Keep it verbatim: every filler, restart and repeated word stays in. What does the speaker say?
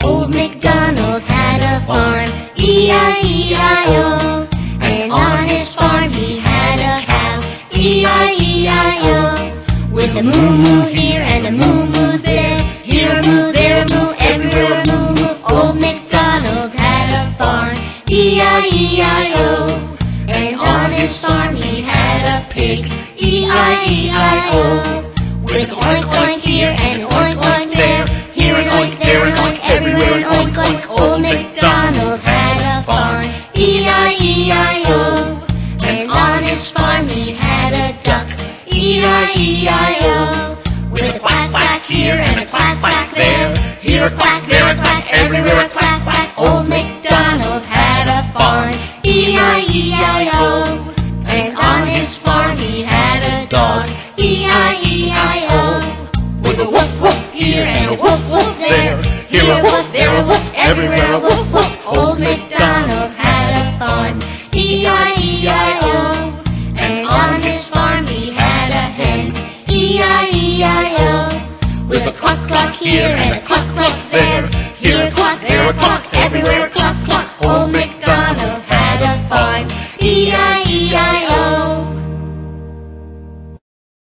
Old MacDonald had a farm, E I E I O. And on his farm he had a cow, E I E I O. With a moo-moo here and a moo-moo there, here a moo, there a moo, everywhere a moo-moo. Old MacDonald had a farm, E I E I O. And on his farm he had a pig, E I E I O. With oink oink here and oink oink there, here an oink, there an oink, everywhere an oink oink. Old MacDonald had a farm, E I E I O. And on his farm he had a duck, E I E I O. With a quack quack here and a quack quack there, here a quack, there a quack, everywhere a quack quack. Old MacDonald had a farm, E I E I O. And on his farm he had a dog, E I E I O. With a woof woof here and a woof woof there, here a woof, there a woof, everywhere a woof.